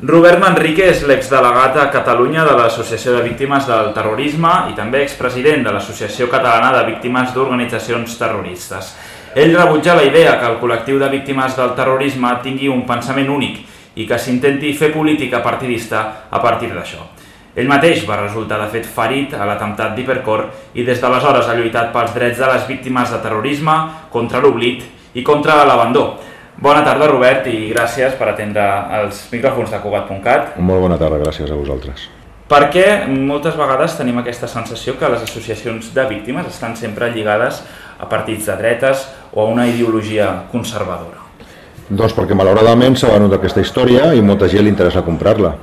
Robert Manrique és l'exdelegat a Catalunya de l'Associació de Víctimes del Terrorisme i també expresident de l'Associació Catalana de Víctimes d'Organitzacions Terroristes. Ell rebutja la idea que el col·lectiu de víctimes del terrorisme tingui un pensament únic i que s'intenti fer política partidista a partir d'això. Ell mateix va resultar de fet ferit a l'atemptat d'Hipercor i des d'aleshores ha lluitat pels drets de les víctimes de terrorisme, contra l'oblit i contra l'abandó. Bona tarda, Robert, i gràcies per atendre els micròfons de Cugat.cat. Molt bona tarda, gràcies a vosaltres. Perquè moltes vegades tenim aquesta sensació que les associacions de víctimes estan sempre lligades a partits de dretes o a una ideologia conservadora. Doncs perquè malauradament s'ha venut aquesta història i molta gent li interessa comprar-la.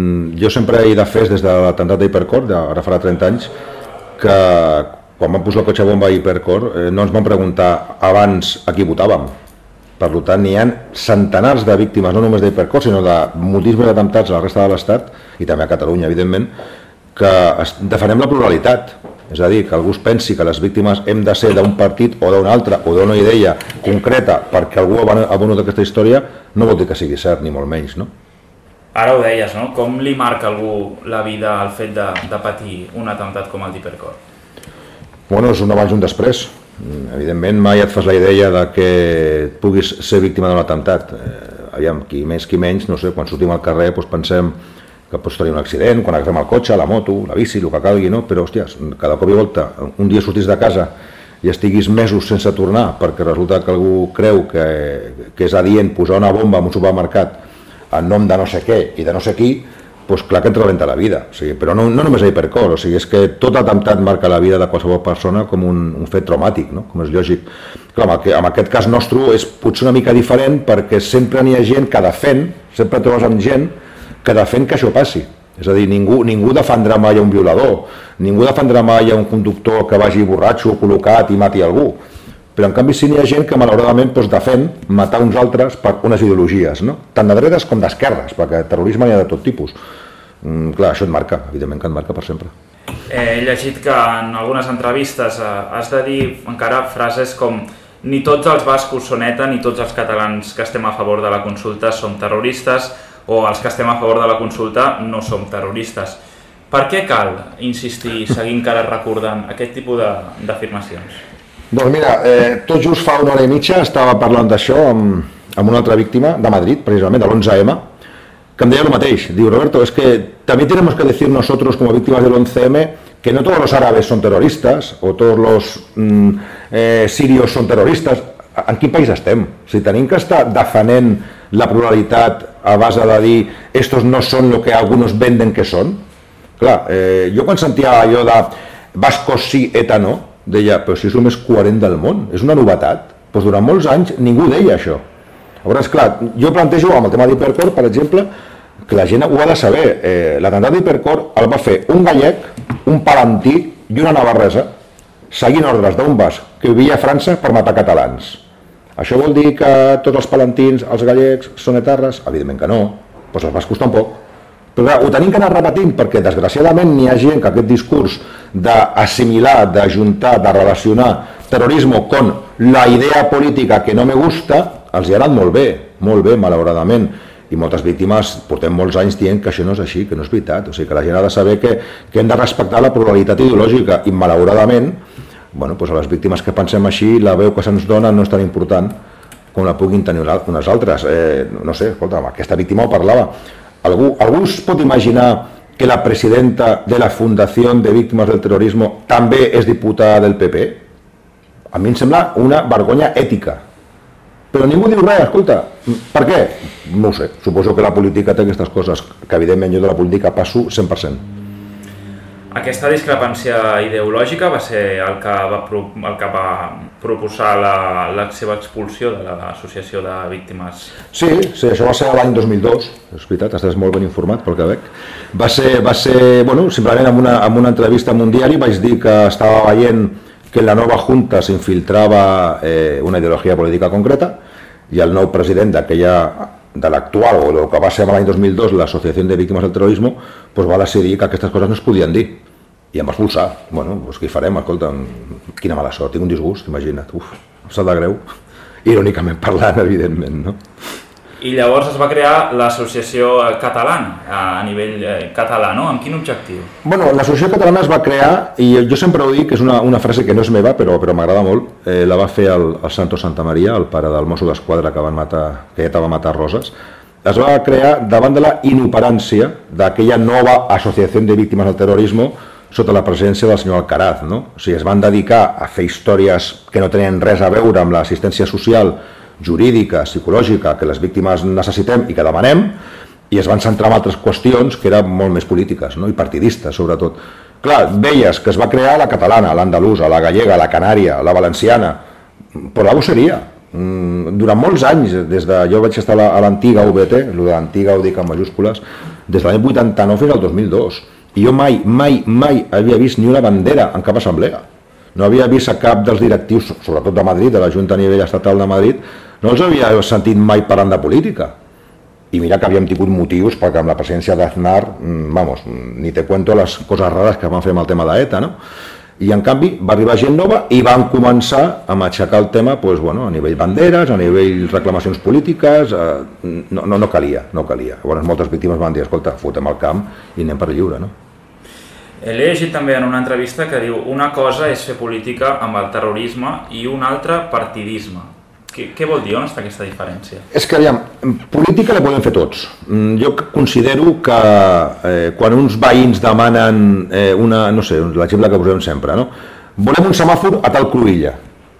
Jo sempre he defès des de l'atemptat d'Hipercor, ara farà 30 anys, que quan vam posar el cotxe bomba a Hipercor no ens van preguntar abans a qui votàvem. Per tant, n'hi ha centenars de víctimes, no només d'Hipercor, sinó de moltíssims atemptats a la resta de l'Estat, i també a Catalunya, evidentment, que defensem la pluralitat. És a dir, que algú es pensi que les víctimes hem de ser d'un partit o d'un altre, o d'una idea concreta, perquè algú ha venut aquesta història, no vol dir que sigui cert, ni molt menys, no? Ara ho deies, no? Com li marca a algú la vida el fet de patir un atemptat com el d'Hipercor? Bueno, és un abans i un després. Evidentment mai et fas la idea de que puguis ser víctima d'un atemptat. Aviam, qui més, qui menys, no sé, quan sortim al carrer pensem que pots tenir un accident, quan agafem el cotxe, la moto, la bici, el que calgui, no? Però, hòsties, cada cop i volta, un dia sortís de casa i estiguis mesos sense tornar perquè resulta que algú creu que és adient posar una bomba en un supermercat en nom de no sé què i de no sé qui, doncs clar que et rebenta la vida, o sigui, però no només a Hipercor, o sigui, és que tot atemptat marca la vida de qualsevol persona com un fet traumàtic, no? Com és lògic. Clar, en aquest cas nostre és potser una mica diferent perquè sempre n'hi ha gent que defèn, sempre trobes amb gent que defèn que això passi. És a dir, ningú defendrà mai a un violador, ningú defendrà mai a un conductor que vagi borratxo, col·locat i mati algú. Però en canvi sí n'hi ha gent que malauradament defèn matar uns altres per unes ideologies, no? Tant de dretes com d'esquerres, perquè terrorisme n'hi ha de tot tipus. Clar, això et marca, evidentment que et marca per sempre. He llegit que en algunes entrevistes has de dir encara frases com ni tots els bascos són ETA ni tots els catalans que estem a favor de la consulta som terroristes o els que estem a favor de la consulta no som terroristes. Per què cal insistir i seguir encara recordant aquest tipus d'afirmacions? Doncs mira, tot just fa una hora i mitja estava parlant d'això amb una altra víctima de Madrid, precisament, de l'11M, que em deia el mateix. Diu, Roberto, es que también tenemos que decir nosotros como víctimas del 11M que no todos los árabes son terroristas o todos los sirios son terroristas. En quin país estem? Si tenim que estar defenent la pluralitat a base de dir estos no son lo que algunos venden que son. Clar, jo quan sentia allò de bascos sí, ETA no, deia, però si és el més coherent del món, és una novetat. Doncs durant molts anys ningú deia això. Llavors, clar, jo plantejo amb el tema d'Hipercor, per exemple, que la gent ho ha de saber. L'atemptat d'Hipercor el va fer un gallec, un palantí i una navarresa, seguint ordres d'un basc que vivia a França per matar catalans. Això vol dir que tots els palantins, els gallecs, són etarres? Evidentment que no, doncs els bascos tampoc. Però clar, ho tenim que anar repetint perquè desgraciadament n'hi ha gent que aquest discurs d'assimilar, d'ajuntar, de relacionar terrorisme con la idea política que no me gusta els hi ha anat molt bé, malauradament. I moltes víctimes portem molts anys dient que això no és així, que no és veritat. O sigui, que la gent ha de saber que hem de respectar la pluralitat ideològica i malauradament, bueno, doncs a les víctimes que pensem així, la veu que se'ns dona no és tan important com la puguin tenir unes altres. No sé, escolta, aquesta víctima ho parlava. Algú es pot imaginar que la presidenta de la Fundació de Víctimes del Terrorisme també és diputada del PP? A mi em sembla una vergonya ètica. Però ningú diu res, escolta, per què? No ho sé, suposo que la política té aquestes coses, que evidentment jo de la política passo 100%. Aquesta discrepància ideològica va ser el que va proposar la seva expulsió de l'Associació de Víctimes. Sí, això va ser l'any 2002, és veritat, estàs molt ben informat pel que veig. Va ser, bueno, simplement en una entrevista en un diari vaig dir que estava veient que en la nova Junta s'infiltrava una ideologia política concreta i el nou president de l'actual, o del que va ser l'any 2002, l'Associació de Víctimes del Terrorisme, va decidir que aquestes coses no es podien dir. I em va expulsar. Bueno, doncs què hi farem? Escolta, quina mala sort, tinc un disgust, imagina't. Uf, em sap de greu. Irònicament parlant, evidentment, no? I llavors es va crear l'Associació Catalana, a nivell català, no? Amb quin objectiu? Bueno, l'Associació Catalana es va crear, i jo sempre ho dic, que és una frase que no és meva, però m'agrada molt, la va fer el Santos Santamaria, el pare del mosso d'esquadra que ja va matar Roses. Es va crear davant de la inoperància d'aquella nova Associació de Víctimes del Terrorisme sota la presència del senyor Alcaraz, no? O sigui, es van dedicar a fer històries que no tenien res a veure amb l'assistència social, jurídica, psicològica, que les víctimes necessitem i que demanem, i es van centrar en altres qüestions que eren molt més polítiques, no? I partidistes, sobretot. Clar, veies que es va crear la catalana, l'andalusa, la gallega, la canària, la valenciana, però la seria. Durant molts anys, jo vaig estar a l'antiga UBT, l'antiga ho dic en majúscules, des de l'any 89 fins al 2002, i jo mai havia vist ni una bandera en cap assemblea. No havia vist a cap dels directius, sobretot de Madrid, de la Junta a nivell estatal de Madrid, no els havia sentit mai parlant de política. I mira que havíem tingut motius, perquè amb la presència d'Aznar, vamos, ni te cuento les coses rares que van fer amb el tema d'ETA, no? I en canvi va arribar gent nova i van començar a matxacar el tema pues, bueno, a nivell banderes, a nivell reclamacions polítiques, no calia. Llavors moltes víctimes van dir, escolta, fotem el camp i anem per lliure, no? He llegit també en una entrevista que diu una cosa és fer política amb el terrorisme i una altra partidisme. Què vol dir? On està aquesta diferència? És que, aviam, política la podem fer tots. Jo considero que quan uns veïns demanen no sé, l'exemple que posem sempre, no? Volem un semàfor a tal Cruïlla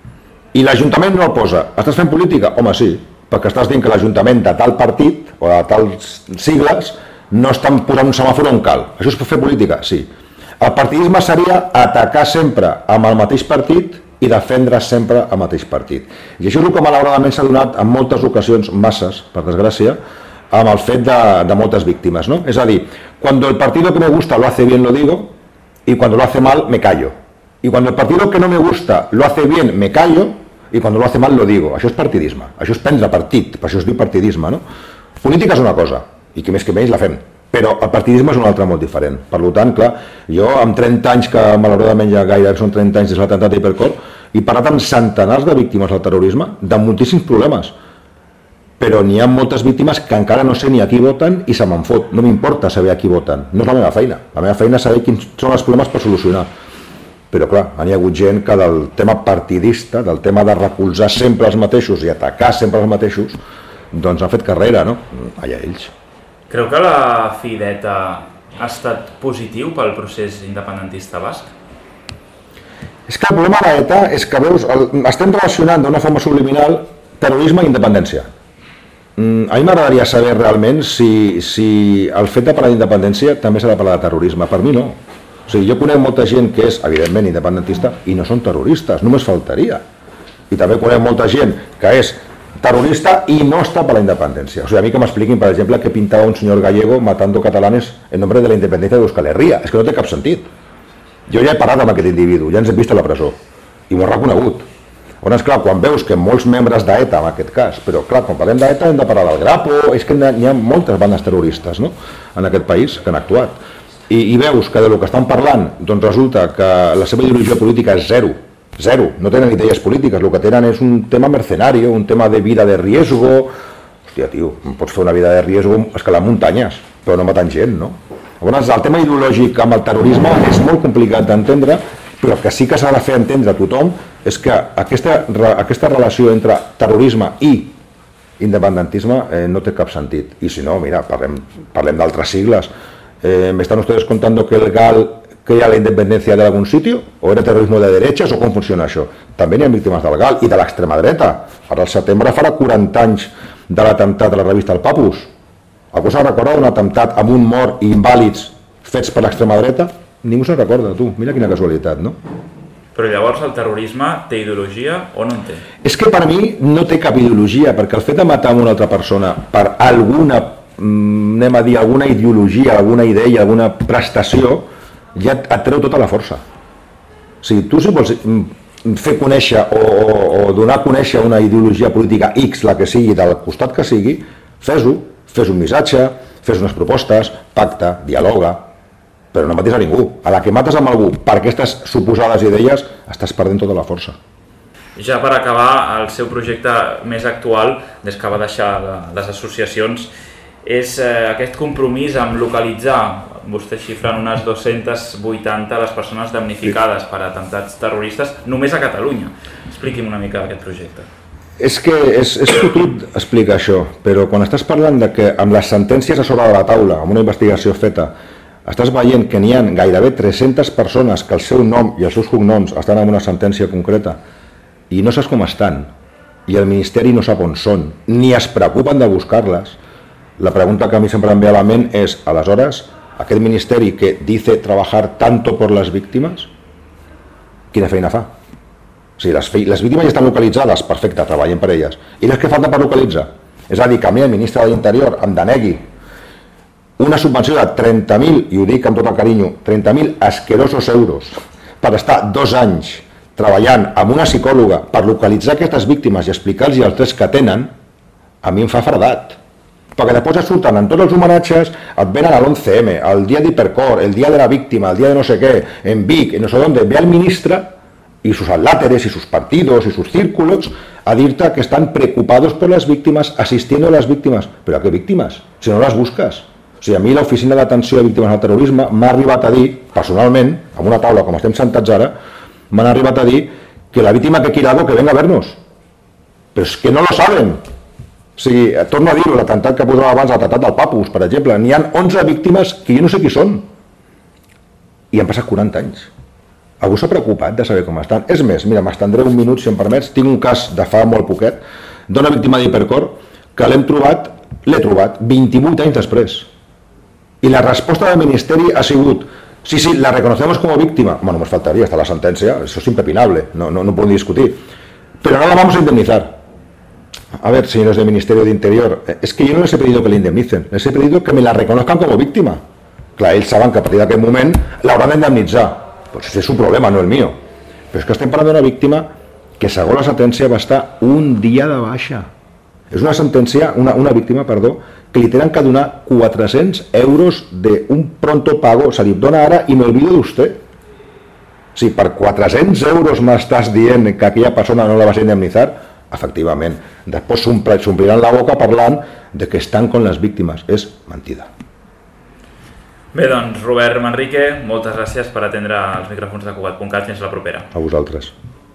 i l'Ajuntament no el posa. Estàs fent política? Home, sí, perquè estàs dient que l'Ajuntament de tal partit o de tals sigles no estan posant un semàfor on cal. Això és fer política? Sí. El partidisme seria atacar sempre amb el mateix partit i defendre sempre el mateix partit. I això és el que malauradament s'ha donat en moltes ocasions, masses, per desgràcia, amb el fet de moltes víctimes, ¿no? Es a dir, cuando el partido que me gusta lo hace bien lo digo y cuando lo hace mal me callo. Y cuando el partido que no me gusta lo hace bien me callo y cuando lo hace mal lo digo. Això és partidisme, això és prendre partit, per això es diu partidisme, no? Política és una cosa, i que més que menys la fem, però el partidisme és una altra molt diferent. Per tant, clar, jo amb 30 anys, que malauradament ja gairebé són 30 anys des de l'atemptat d'Hipercor, he parlat amb centenars de víctimes del terrorisme, de moltíssims problemes, però n'hi ha moltes víctimes que encara no sé ni a qui voten i se me'n fot. No m'importa saber a qui voten, no és la meva feina. La meva feina és saber quins són els problemes per solucionar. Però clar, hi ha hagut gent que del tema partidista, del tema de recolzar sempre els mateixos i atacar sempre els mateixos, doncs han fet carrera, no? Allà ells. Creu que la fi d'ETA ha estat positiu pel procés independentista basc? És que el problema de l'ETA és que, veus, estem relacionant d'una forma subliminal terrorisme i independència. A mi m'agradaria saber realment si el fet de parlar d'independència també s'ha de parlar de terrorisme. Per mi no. O sigui, jo conec molta gent que és, evidentment, independentista i no són terroristes, només faltaria. I també conec molta gent que és terrorista y no está para la independencia. O sea, a mí que m'expliquin, per exemple, que pintava un senyor gallego matando catalanes en nombre de la independencia de Euskal Herria. És que no té cap sentit. Jo ja he parlat amb aquest individu, ja ens hem vist a la presó i m'ho he reconegut. Llavors, clar, quan veus que molts membres d'ETA, en aquest cas, però clar, quan parlem d'ETA hem de parlar del Grapo, és que n'hi ha moltes bandes terroristes, no?, en aquest país que han actuat. I veus que del que estan parlant, doncs resulta que la seva ideologia política és zero, no tenen idees polítiques, el que tenen és un tema mercenari, un tema de vida de riesgo. Hòstia, tio, pots fer una vida de riesgo escalant muntanyes, però no matant gent, no? Llavors, el tema ideològic amb el terrorisme és molt complicat d'entendre, però el que sí que s'ha de fer entendre a tothom és que aquesta relació entre terrorisme i independentisme no té cap sentit. I si no, mira, parlem d'altres sigles. ¿Me están ustedes contando que el GAL crea la independencia de algún sitio? ¿O era terrorismo de derechas? ¿O com funciona això? També n'hi ha víctimes del GAL i de l'extrema dreta. Ara al setembre farà 40 anys de l'atemptat a la revista El Papus. Algú se'n recorda d'un atemptat amb un mort i invàlids fets per l'extrema dreta? Ningú se'n recorda, tu. Mira quina casualitat, no? Però llavors el terrorisme té ideologia o no en té? És que per mi no té cap ideologia, perquè el fet de matar una altra persona per alguna, anem a dir, alguna ideologia, alguna idea, alguna prestació, ja et treu tota la força. O sigui, tu si vols fer conèixer o donar a conèixer una ideologia política X, la que sigui, del costat que sigui, fes-ho, fes un missatge, fes unes propostes, pacta, dialoga, però no matis a ningú. A la que mates amb algú per aquestes suposades idees estàs perdent tota la força. Ja per acabar, el seu projecte més actual, des que va deixar les associacions, és aquest compromís amb localitzar, vostès xifren unes 280 les persones damnificades per atemptats terroristes només a Catalunya. Expliqui'm una mica aquest projecte. És que és fotut explicar això, però quan estàs parlant de que amb les sentències a sobre de la taula, amb una investigació feta, estàs veient que n'hi ha gairebé 300 persones que el seu nom i els seus cognoms estan en una sentència concreta i no saps com estan, i el Ministeri no sap on són, ni es preocupen de buscar-les, la pregunta que a mi sempre em ve a la ment és, aleshores, aquest Ministeri que dice trabajar tanto por las víctimas, quina feina fa? O sigui, les víctimes ja estan localitzades, perfecte, treballen per elles. I les que falta per localitzar? És a dir, que a mi el ministre de l'Interior em denegui una subvenció de 30.000, i ho dic amb tot el carinyo, 30.000 asquerosos euros per estar 2 anys treballant amb una psicòloga per localitzar aquestes víctimes i explicar-los els drets que tenen, a mi em fa fredat. Perquè després et surten en tots els homenatges, et venen a l'11M, el dia d'Hipercor, el dia de la víctima, el dia de no sé què, en Vic, en no sé dónde, ve el ministre y sus atláteres y sus partidos y sus círculos a dir-te que están preocupados por las víctimas, asistiendo a las víctimas. ¿Pero a qué víctimas? Si no las buscas. O sigui, a mi l'Oficina d'Atenció a Víctimes del Terrorisme m'ha arribat a dir, personalment, amb una taula com estem sentats ara, m'han arribat a dir que la víctima que quiera algo que venga a vernos. Però és que no lo saben. O sigui, torno a dir-ho, l'atemptat que posava abans, l'atemptat del Papus, per exemple, n'hi ha 11 víctimes que jo no sé qui són. I han passat 40 anys. Algú s'ha preocupat de saber com estan? És més, mira, m'estendré un minut, si em permets, tinc un cas de fa molt poquet, d'una víctima d'Hipercor, que l'he trobat 28 anys després. I la resposta del Ministeri ha sigut, sí, la reconocemos como víctima. Bueno, nos faltaría, está la sentencia, eso es impepinable, no pueden discutir. Pero no la vamos a indemnizar. A ver, señores del Ministerio de Interior, es que yo no les he pedido que le indemnicen, les he pedido que me la reconozcan como víctima. Clar, ells saben que a partir d'aquest moment l'hauran d'indemnitzar. Pues ese es su problema, no el mío. Però és que estem parlant d'una víctima que segons la sentència va estar un dia de baixa. És una sentència, una víctima, perdó, que li tenen que donar 400 euros d'un pronto pago, se li dona ara i me olvido d'usted. O sigui, per 400 euros m'estàs dient que aquella persona no la vas a indemnitzar? Efectivament. Després s'ompliran la boca parlant de que estan con les víctimes. És mentida. Bé, doncs, Robert Manrique, moltes gràcies per atendre els micròfons de Cugat.cat. Fins la propera. A vosaltres.